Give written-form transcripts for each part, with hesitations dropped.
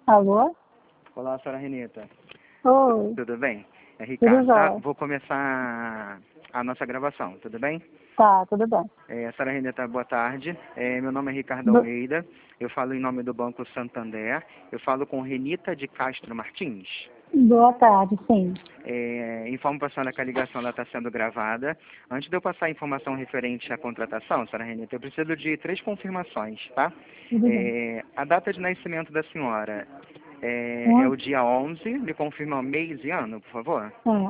Alô? Olá, senhora Renita. Oi. Tudo bem? É Tudo Ricardo, tá? jóia. Vou começar a nossa gravação, tudo bem? Tá, tudo bem. Senhora Renita, boa tarde. Meu nome é Ricardo Do- Almeida. Eu falo em nome do Banco Santander. Eu falo com Renita de Castro Martins. Boa tarde, sim. Informo para a senhora que a ligação está sendo gravada. Antes de eu passar a informação referente à contratação, senhora Renita, eu preciso de 3 confirmações, tá? Tudo bem. A data de nascimento da senhora é o dia 11. Me confirma o mês e ano, por favor.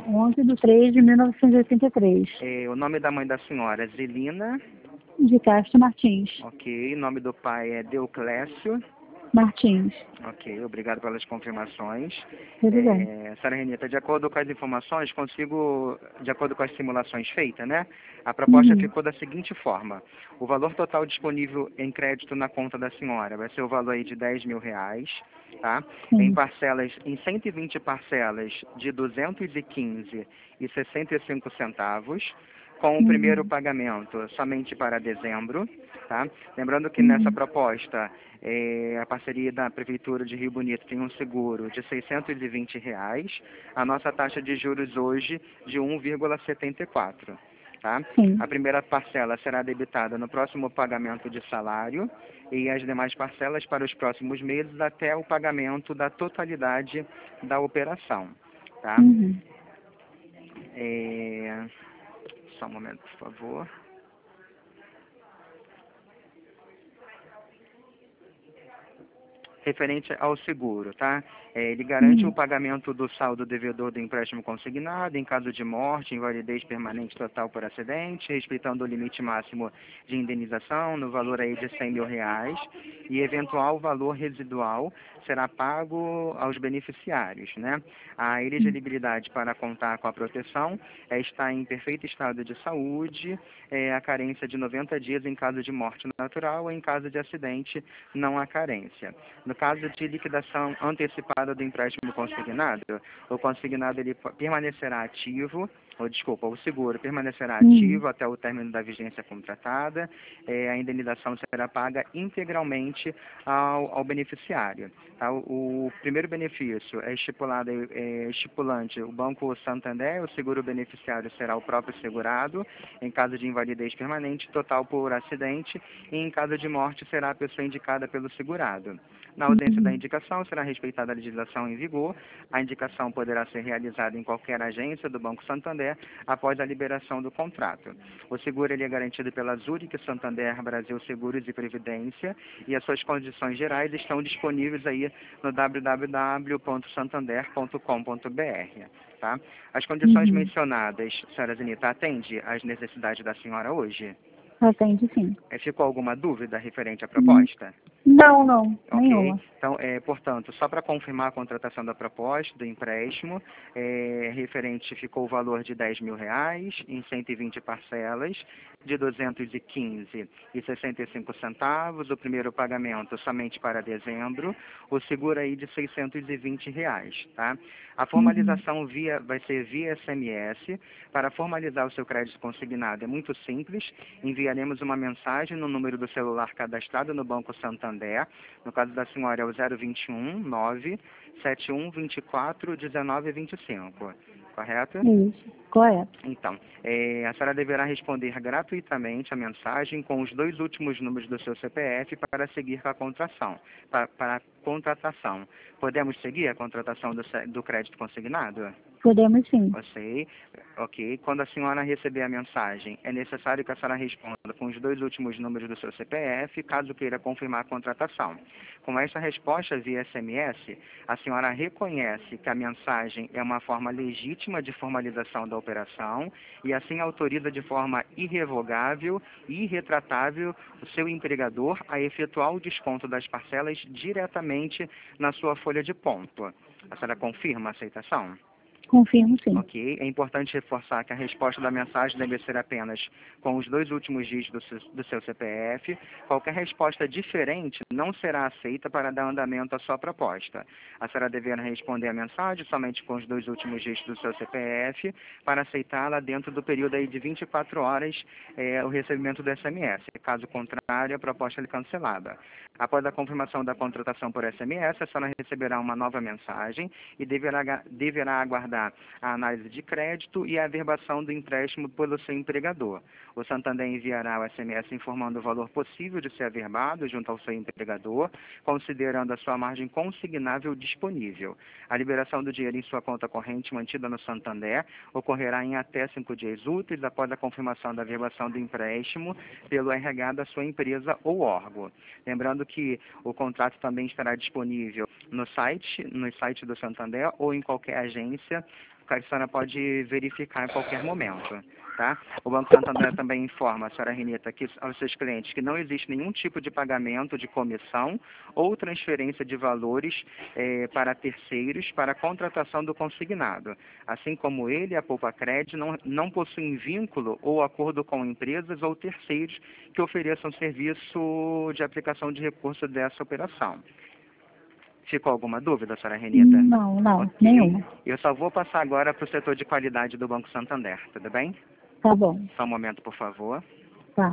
11/3/1983. O nome da mãe da senhora, Zelina. De Castro Martins. Ok. O nome do pai é Deoclésio. Martins. Ok, obrigado pelas confirmações. Tudo bem. Senhora Renita, de acordo com as informações, de acordo com as simulações feitas, né? A proposta ficou da seguinte forma. O valor total disponível em crédito na conta da senhora vai ser o valor aí de R$ 10.000, tá? Em Sim. parcelas, em 120 parcelas de 215,65 centavos, com o primeiro pagamento somente para dezembro, tá? Lembrando que nessa proposta, a parceria da Prefeitura de Rio Bonito tem um seguro de R$ 620, a nossa taxa de juros hoje de 1,74, tá? Sim. A primeira parcela será debitada no próximo pagamento de salário e as demais parcelas para os próximos meses até o pagamento da totalidade da operação, tá? Só um momento, por favor. Referente ao seguro, tá? Ele garante o pagamento do saldo devedor do empréstimo consignado em caso de morte, invalidez permanente total por acidente, respeitando o limite máximo de indenização no valor aí de R$ 100.000 e eventual valor residual será pago aos beneficiários, né? A elegibilidade para contar com a proteção está em perfeito estado de saúde, a carência de 90 dias em caso de morte natural ou em caso de acidente não há carência. No caso de liquidação antecipada do empréstimo consignado, o consignado ele permanecerá ativo, o seguro permanecerá ativo até o término da vigência contratada, a indenização será paga integralmente ao beneficiário. Tá? O primeiro benefício é estipulante o Banco Santander, o seguro beneficiário será o próprio segurado, em caso de invalidez permanente, total por acidente, e em caso de morte será a pessoa indicada pelo segurado. Na ausência da indicação, será respeitada a legislação em vigor. A indicação poderá ser realizada em qualquer agência do Banco Santander após a liberação do contrato. O seguro ele é garantido pela Zurich Santander Brasil Seguros e Previdência e as suas condições gerais estão disponíveis aí no www.santander.com.br. Tá? As condições mencionadas, senhora Zenita, atende às necessidades da senhora hoje? Atende, sim. Ficou alguma dúvida referente à proposta? Não, Ok. nenhuma. Então, portanto, só para confirmar a contratação da proposta, do empréstimo, referente ficou o valor de R$ 10.000 em 120 parcelas de 215,65 centavos, o primeiro pagamento somente para dezembro, o seguro aí de R$ 620, tá? A formalização vai ser via SMS. Para formalizar o seu crédito consignado é muito simples, enviaremos uma mensagem no número do celular cadastrado no Banco Santander. No caso da senhora é o 021 97124 1925, correto? Isso, correto. Então, a senhora deverá responder gratuitamente a mensagem com os 2 últimos números do seu CPF para seguir com a para a contratação. Podemos seguir a contratação do crédito consignado? Podemos, sim. Ok. Quando a senhora receber a mensagem, é necessário que a senhora responda com os 2 últimos números do seu CPF, caso queira confirmar a contratação. Com essa resposta via SMS, a senhora reconhece que a mensagem é uma forma legítima de formalização da operação e assim autoriza de forma irrevogável e irretratável o seu empregador a efetuar o desconto das parcelas diretamente na sua folha de ponto. A senhora confirma a aceitação? Confirmo, sim. Ok. É importante reforçar que a resposta da mensagem deve ser apenas com os 2 últimos dígitos do seu CPF. Qualquer resposta diferente não será aceita para dar andamento à sua proposta. A senhora deverá responder a mensagem somente com os 2 últimos dígitos do seu CPF para aceitá-la dentro do período aí de 24 horas o recebimento do SMS. Caso contrário, a proposta é cancelada. Após a confirmação da contratação por SMS, a senhora receberá uma nova mensagem e deverá aguardar a análise de crédito e a averbação do empréstimo pelo seu empregador. O Santander enviará o SMS informando o valor possível de ser averbado junto ao seu empregador, considerando a sua margem consignável disponível. A liberação do dinheiro em sua conta corrente mantida no Santander ocorrerá em até 5 dias úteis após a confirmação da averbação do empréstimo pelo RH da sua empresa ou órgão. Lembrando que o contrato também estará disponível no site do Santander ou em qualquer agência, que a senhora pode verificar em qualquer momento. Tá? O Banco Santander também informa a senhora Renita aos seus clientes que não existe nenhum tipo de pagamento de comissão ou transferência de valores para terceiros para a contratação do consignado. Assim como ele, a Poupa Cred não possuem vínculo ou acordo com empresas ou terceiros que ofereçam serviço de aplicação de recurso dessa operação. Ficou alguma dúvida, senhora Renita? Não, Ok. nenhuma. Eu só vou passar agora para o setor de qualidade do Banco Santander, tudo bem? Tá bom. Só um momento, por favor. Tá.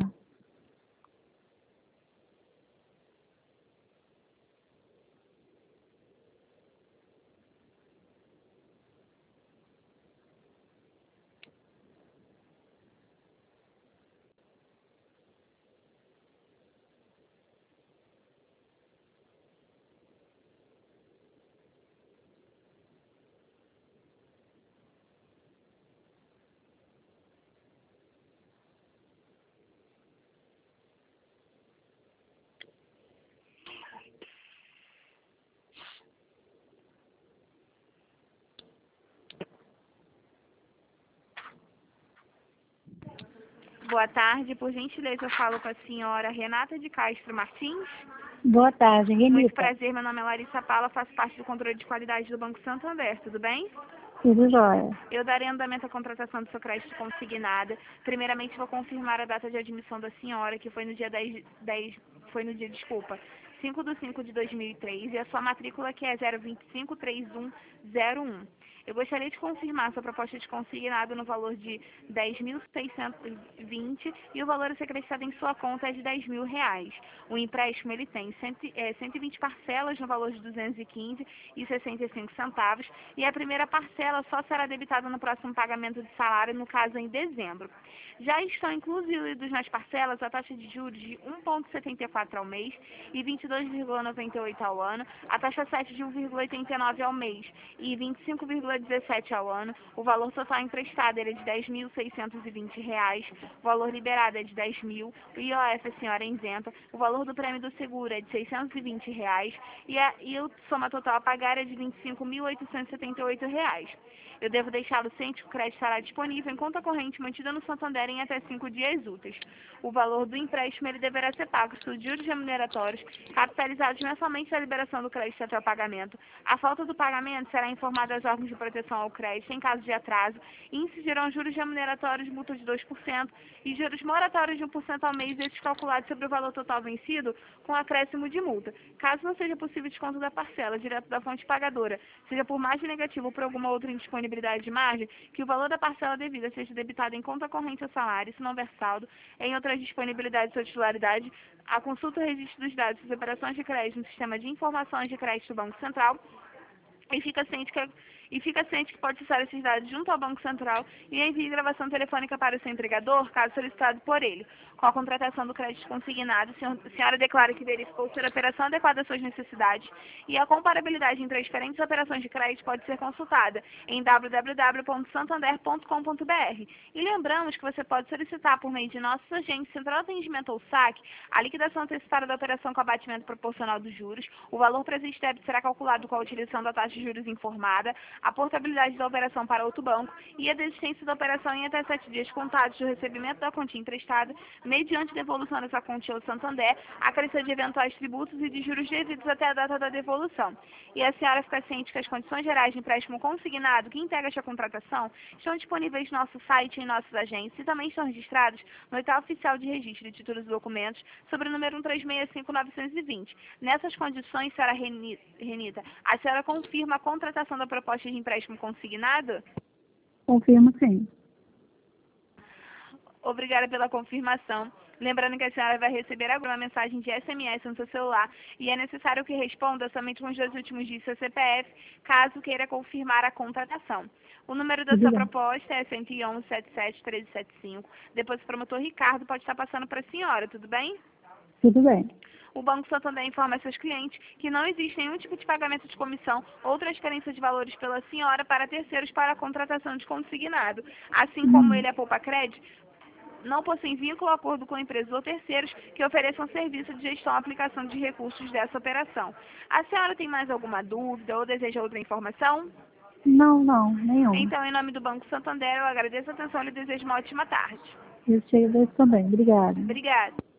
Boa tarde, por gentileza eu falo com a senhora Renata de Castro Martins. Boa tarde, Muito Renita. prazer, meu nome é Larissa Paula, faço parte do controle de qualidade do Banco Santander, tudo bem? Tudo jóia. Eu darei andamento à contratação do seu crédito consignado. Primeiramente vou confirmar a data de admissão da senhora, que foi no dia 5/5 de 2003, e a sua matrícula que é 0253101. Eu gostaria de confirmar sua proposta de consignado no valor de 10.620 e o valor a ser acrescido em sua conta é de R$ 10.000. O empréstimo ele tem 120 parcelas no valor de R$ 215,65 e a primeira parcela só será debitada no próximo pagamento de salário, no caso em dezembro. Já estão incluídos nas parcelas a taxa de juros de 1,74 ao mês e 22,98 ao ano, a taxa 7 de 1,89 ao mês e 25,17 ao ano. O valor total emprestado é de R$ 10.620, o valor liberado é de R$ 10.000, o IOF a senhora é isenta, o valor do prêmio do seguro é de R$ 620 e o soma total a pagar é de R$ 25.878. Eu devo deixá-lo ciente que o crédito estará disponível em conta corrente mantida no Santander em até 5 dias úteis. O valor do empréstimo ele deverá ser pago por juros remuneratórios, capitalizados mensalmente da liberação do crédito até o pagamento. A falta do pagamento será informada aos órgãos de proteção ao crédito em caso de atraso e incidirão juros remuneratórios, multa de 2% e juros moratórios de 1% ao mês, esses calculados sobre o valor total vencido com acréscimo de multa. Caso não seja possível desconto da parcela direto da fonte pagadora, seja por margem negativa ou por alguma outra indisponibilidade de margem, que o valor da parcela devida seja debitado em conta corrente ao salário, se não houver saldo, em outras disponibilidades ou titularidade, a consulta o registro dos dados das operações de crédito no sistema de informações de crédito do Banco Central e fica ciente que pode acessar esses dados junto ao Banco Central e envie gravação telefônica para o seu empregador, caso solicitado por ele. Com a contratação do crédito consignado, a senhora declara que verificou ser a operação adequada às suas necessidades e a comparabilidade entre as diferentes operações de crédito pode ser consultada em www.santander.com.br. E lembramos que você pode solicitar por meio de nossos agentes Central de Atendimento ou SAC a liquidação antecipada da operação com abatimento proporcional dos juros. O valor presente débito será calculado com a utilização da taxa de juros informada. a portabilidade da operação para outro banco e a desistência da operação em até 7 dias contados do recebimento da quantia emprestada, mediante devolução dessa quantia ao Santander, a crescer de eventuais tributos e de juros devidos até a data da devolução. E a senhora fica ciente que as condições gerais de empréstimo consignado que integra esta contratação estão disponíveis no nosso site e em nossas agências e também estão registrados no edital oficial de registro de títulos e documentos sobre o número 1365920. Nessas condições, senhora Renita, a senhora confirma a contratação da proposta de empréstimo consignado? Confirmo sim. Obrigada pela confirmação. Lembrando que a senhora vai receber agora uma mensagem de SMS no seu celular e é necessário que responda somente com os 2 últimos dígitos do seu CPF, caso queira confirmar a contratação. O número da Tudo sua bem. proposta é 111 77 1375. Depois o promotor Ricardo pode estar passando para a senhora, tudo bem? Tudo bem. O Banco Santander informa a seus clientes que não existe nenhum tipo de pagamento de comissão ou transferência de valores pela senhora para terceiros para a contratação de consignado. Assim como ele é poupa-crédito, não possuem vínculo ou acordo com empresas ou terceiros que ofereçam serviço de gestão ou aplicação de recursos dessa operação. A senhora tem mais alguma dúvida ou deseja outra informação? Não, nenhum. Então, em nome do Banco Santander, eu agradeço a atenção e lhe desejo uma ótima tarde. Eu te agradeço também. Obrigada. Obrigada.